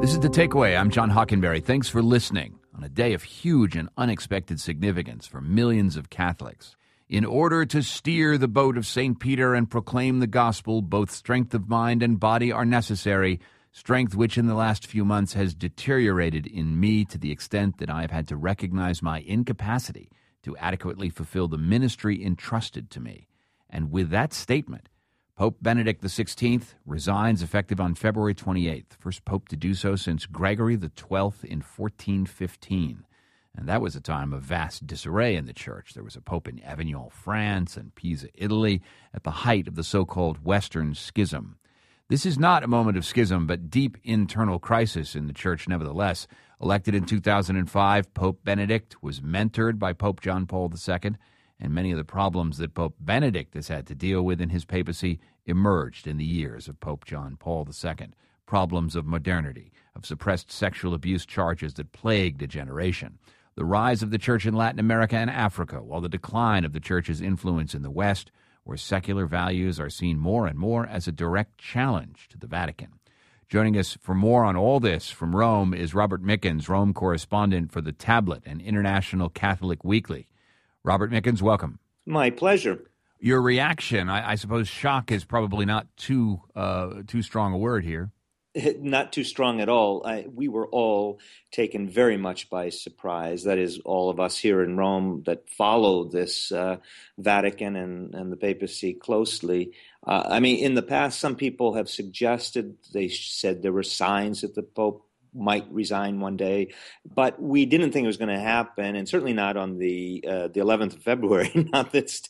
This is The Takeaway. I'm John Hockenberry. Thanks for listening on a day of huge and unexpected significance for millions of Catholics. In order to steer the boat of St. Peter and proclaim the gospel, both strength of mind and body are necessary, strength which in the last few months has deteriorated in me to the extent that I have had to recognize my incapacity to adequately fulfill the ministry entrusted to me. And with that statement, Pope Benedict XVI resigns effective on February 28th, first pope to do so since Gregory XII in 1415. And that was a time of vast disarray in the Church. There was a pope in Avignon, France, and Pisa, Italy, at the height of the so-called Western Schism. This is not a moment of schism, but deep internal crisis in the Church nevertheless. Elected in 2005, Pope Benedict was mentored by Pope John Paul II, and many of the problems that Pope Benedict has had to deal with in his papacy emerged in the years of Pope John Paul II. Problems of modernity, of suppressed sexual abuse charges that plagued a generation, the rise of the Church in Latin America and Africa, while the decline of the Church's influence in the West, where secular values are seen more and more as a direct challenge to the Vatican. Joining us for more on all this from Rome is Robert Mickens, Rome correspondent for The Tablet and International Catholic Weekly. Robert Mickens, welcome. My pleasure. Your reaction, I suppose shock is probably not too strong a word here. Not too strong at all. We were all taken very much by surprise. That is, all of us here in Rome that follow this Vatican and the papacy closely. In the past, some people have suggested, they said there were signs that the Pope might resign one day, but we didn't think it was going to happen, and certainly not on the 11th of February. Not that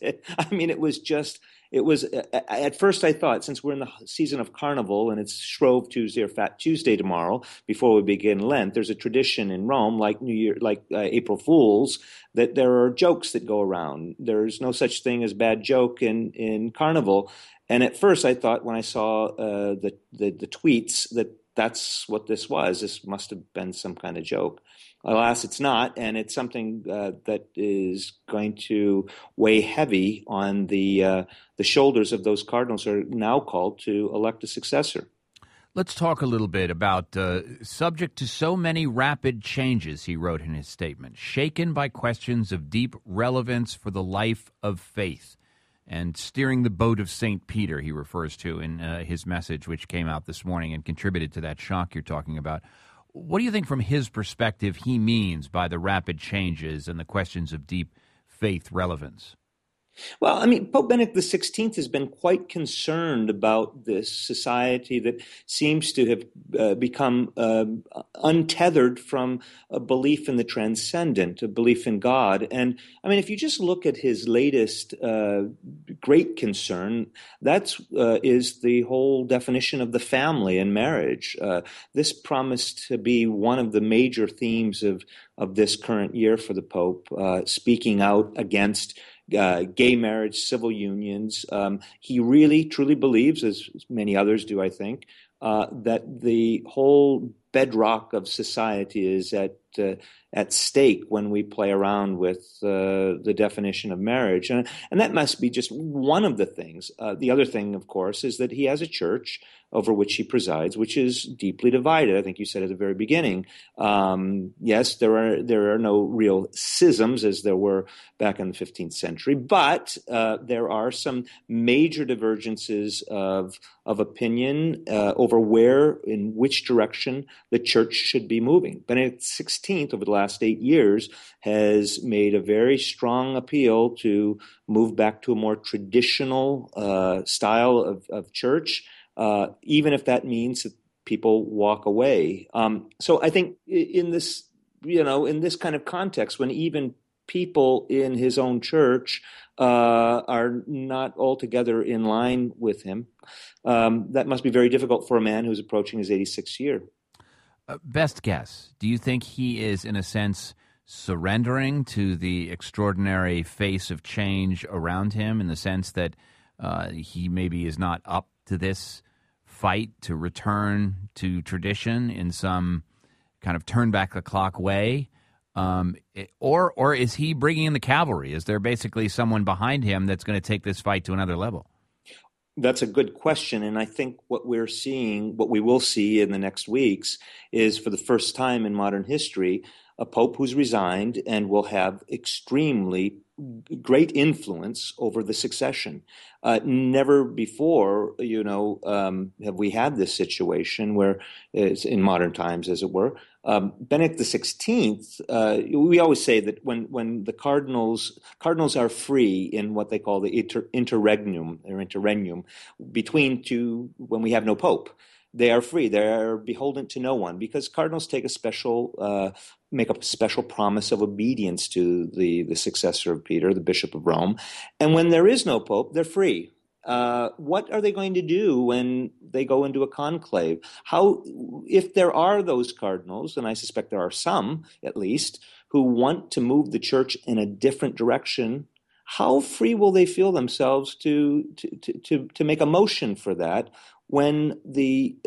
it was at first I thought, since we're in the season of Carnival and it's Shrove Tuesday or Fat Tuesday tomorrow before we begin Lent, there's a tradition in Rome, like New Year, April Fools, that there are jokes that go around. There's no such thing as bad joke in Carnival, and at first I thought when I saw the tweets that's what this was. This must have been some kind of joke. Alas, it's not, and it's something that is going to weigh heavy on the shoulders of those cardinals who are now called to elect a successor. Let's talk a little bit about subject to so many rapid changes, he wrote in his statement, shaken by questions of deep relevance for the life of faith. And steering the boat of St. Peter, he refers to in his message, which came out this morning and contributed to that shock you're talking about. What do you think from his perspective he means by the rapid changes and the questions of deep faith relevance? Well, Pope Benedict XVI has been quite concerned about this society that seems to have become untethered from a belief in the transcendent, a belief in God. And if you just look at his latest great concern, that is the whole definition of the family and marriage. This promised to be one of the major themes of this current year for the Pope, speaking out against gay marriage, civil unions. He really, truly believes, as many others do, I think, that the whole bedrock of society is at stake when we play around with the definition of marriage. And that must be just one of the things. The other thing, of course, is that he has a church over which he presides, which is deeply divided. I think you said at the very beginning. Yes, there are no real schisms as there were back in the 15th century, but there are some major divergences of opinion over in which direction the church should be moving. Benedict XVI, over the last 8 years, has made a very strong appeal to move back to a more traditional style of church, even if that means that people walk away. So I think in this kind of context, when even people in his own church are not altogether in line with him, that must be very difficult for a man who's approaching his 86th year. Best guess, do you think he is, in a sense, surrendering to the extraordinary face of change around him, in the sense that he maybe is not up to this fight to return to tradition in some kind of turn back the clock way? Or is he bringing in the cavalry? Is there basically someone behind him that's going to take this fight to another level? That's a good question. And I think what we will see in the next weeks is, for the first time in modern history, a pope who's resigned and will have extremely great influence over the succession. Never before, have we had this situation where, in modern times, as it were, Benedict XVI. We always say that when the cardinals are free in what they call the interregnum between two, when we have no pope. They are free. They are beholden to no one, because cardinals make a special promise of obedience to the successor of Peter, the Bishop of Rome. And when there is no pope, they're free. What are they going to do when they go into a conclave? If there are those cardinals, and I suspect there are some at least, who want to move the church in a different direction, how free will they feel themselves to make a motion for that when the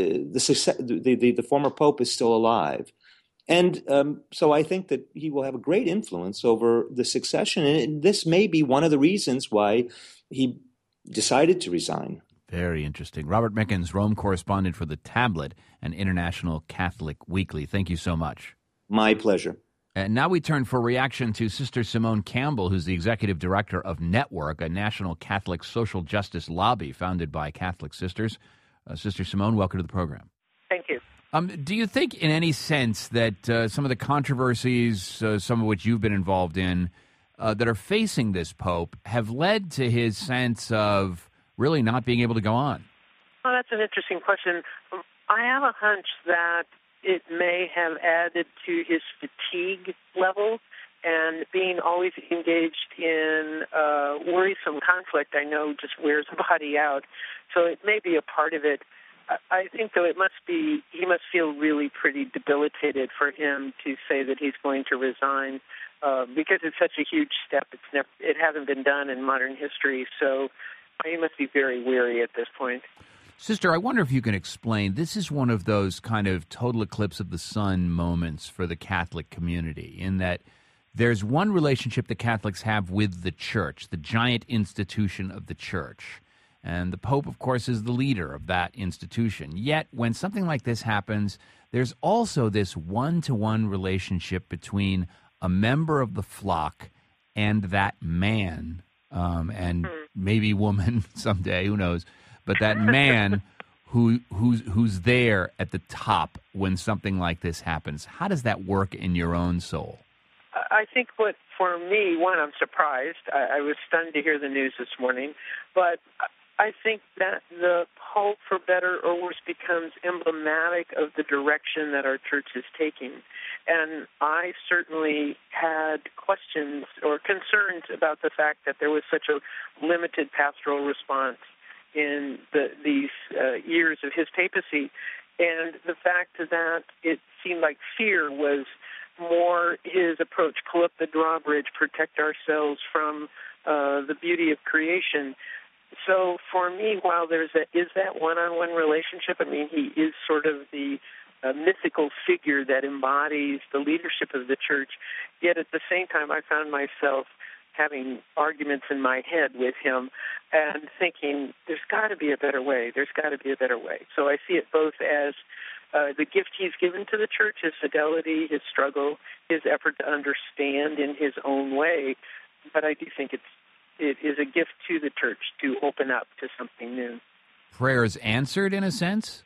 former pope is still alive? And so I think that he will have a great influence over the succession, and this may be one of the reasons why he decided to resign. Very interesting. Robert Mickens, Rome correspondent for The Tablet and International Catholic Weekly. Thank you so much. My pleasure. And now we turn for reaction to Sister Simone Campbell, who's the executive director of Network, a national Catholic social justice lobby founded by Catholic sisters. Sister Simone, welcome to the program. Thank you. Do you think in any sense that some of the controversies, some of which you've been involved in, that are facing this pope have led to his sense of really not being able to go on? Well, that's an interesting question. I have a hunch that it may have added to his fatigue level, and being always engaged in worrisome conflict, I know, just wears the body out. So it may be a part of it. I think, though, he must feel really pretty debilitated for him to say that he's going to resign, because it's such a huge step. It hasn't been done in modern history, so he must be very weary at this point. Sister, I wonder if you can explain, this is one of those kind of total eclipse of the sun moments for the Catholic community, in that there's one relationship that Catholics have with the church, the giant institution of the church. And the Pope, of course, is the leader of that institution. Yet, when something like this happens, there's also this one-to-one relationship between a member of the flock and that man, and maybe woman someday, who knows, but that man who's there at the top when something like this happens. How does that work in your own soul? I think for me, I'm surprised. I was stunned to hear the news this morning, but I think that the Pope, for better or worse, becomes emblematic of the direction that our church is taking. And I certainly had questions or concerns about the fact that there was such a limited pastoral response in these years of his papacy, and the fact that it seemed like fear was more his approach: pull up the drawbridge, protect ourselves from the beauty of creation. So for me, while is that one-on-one relationship, I mean, he is sort of the mythical figure that embodies the leadership of the church, yet at the same time I found myself having arguments in my head with him and thinking, there's got to be a better way. There's got to be a better way. So I see it both as the gift he's given to the church, his fidelity, his struggle, his effort to understand in his own way. But I do think it is a gift to the church to open up to something new. Prayers answered, in a sense?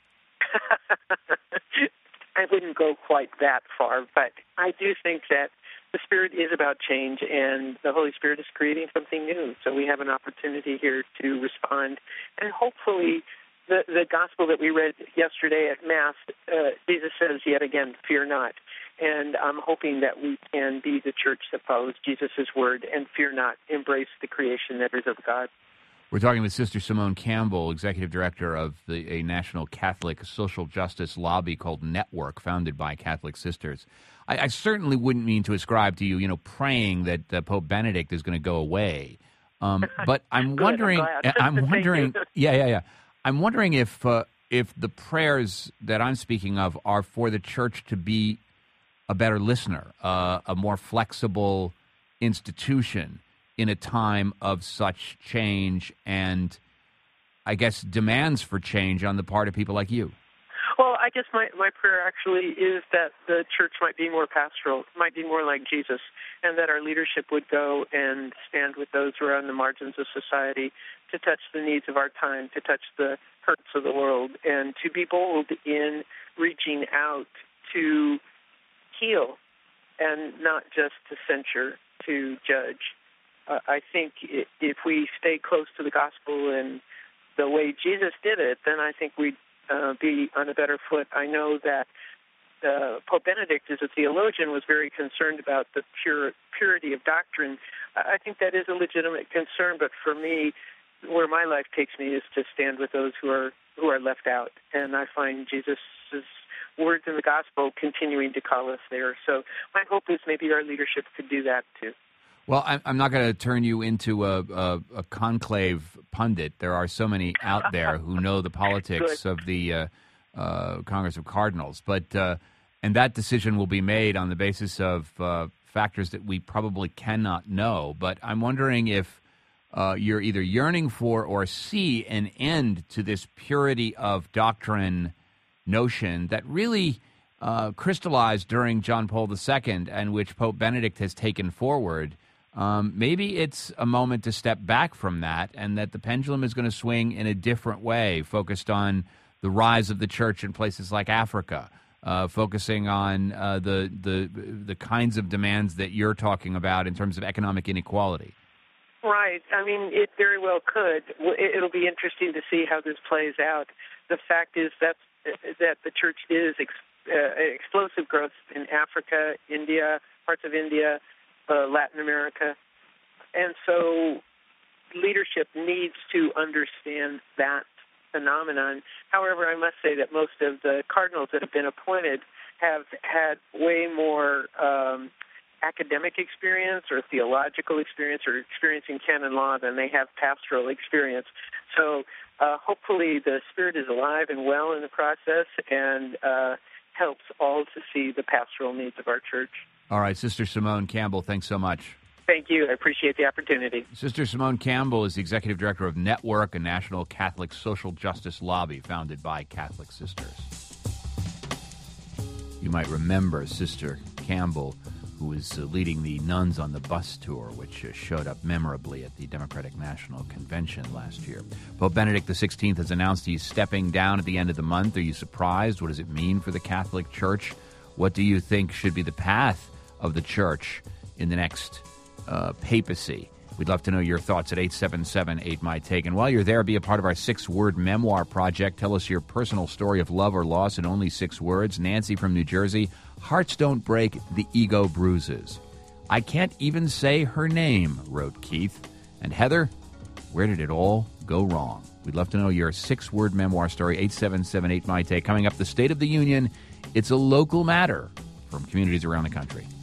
I wouldn't go quite that far, but I do think that the Spirit is about change, and the Holy Spirit is creating something new. So we have an opportunity here to respond. And hopefully the gospel that we read yesterday at Mass, Jesus says yet again, fear not. And I'm hoping that we can be the church that follows Jesus' word and fear not, embrace the creation that is of God. We're talking with Sister Simone Campbell, Executive Director of a national Catholic social justice lobby called Network, founded by Catholic sisters. I certainly wouldn't mean to ascribe to you, praying that Pope Benedict is going to go away. But I'm wondering, yeah. I'm wondering if the prayers that I'm speaking of are for the church to be a better listener, a more flexible institution in a time of such change. And I guess, demands for change on the part of people like you? Well, I guess my prayer actually is that the church might be more pastoral, might be more like Jesus, and that our leadership would go and stand with those who are on the margins of society to touch the needs of our time, to touch the hurts of the world, and to be bold in reaching out to heal and not just to censure, to judge. I think if we stay close to the gospel and the way Jesus did it, then I think we'd be on a better foot. I know that Pope Benedict, as a theologian, was very concerned about the purity of doctrine. I think that is a legitimate concern, but for me, where my life takes me is to stand with those who are left out. And I find Jesus' words in the gospel continuing to call us there. So my hope is maybe our leadership could do that too. Well, I'm not going to turn you into a conclave pundit. There are so many out there who know the politics of the Congress of Cardinals. But and that decision will be made on the basis of factors that we probably cannot know. But I'm wondering if you're either yearning for or see an end to this purity of doctrine notion that really crystallized during John Paul II and which Pope Benedict has taken forward. Maybe it's a moment to step back from that, and that the pendulum is going to swing in a different way, focused on the rise of the church in places like Africa, focusing on the kinds of demands that you're talking about in terms of economic inequality. Right. I mean, it very well could. It'll be interesting to see how this plays out. The fact is that the church is explosive growth in Africa, India, parts of India, Latin America. And so leadership needs to understand that phenomenon. However, I must say that most of the cardinals that have been appointed have had way more academic experience or theological experience or experience in canon law than they have pastoral experience. So hopefully the Spirit is alive and well in the process and helps all to see the pastoral needs of our church. All right, Sister Simone Campbell, thanks so much. Thank you. I appreciate the opportunity. Sister Simone Campbell is the Executive Director of Network, a national Catholic social justice lobby founded by Catholic sisters. You might remember Sister Campbell, who was leading the Nuns on the Bus tour, which showed up memorably at the Democratic National Convention last year. Pope Benedict XVI has announced he's stepping down at the end of the month. Are you surprised? What does it mean for the Catholic Church? What do you think should be the path of the Church in the next papacy? We'd love to know your thoughts at 877-8MY-TAKE. And while you're there, be a part of our 6-word memoir project. Tell us your personal story of love or loss in only 6 words. Nancy from New Jersey. Hearts don't break, the ego bruises. I can't even say her name, wrote Keith. And Heather, where did it all go wrong? We'd love to know your 6-word memoir story, 877-8MY-TAKE. Coming up, the State of the Union. It's a local matter from communities around the country.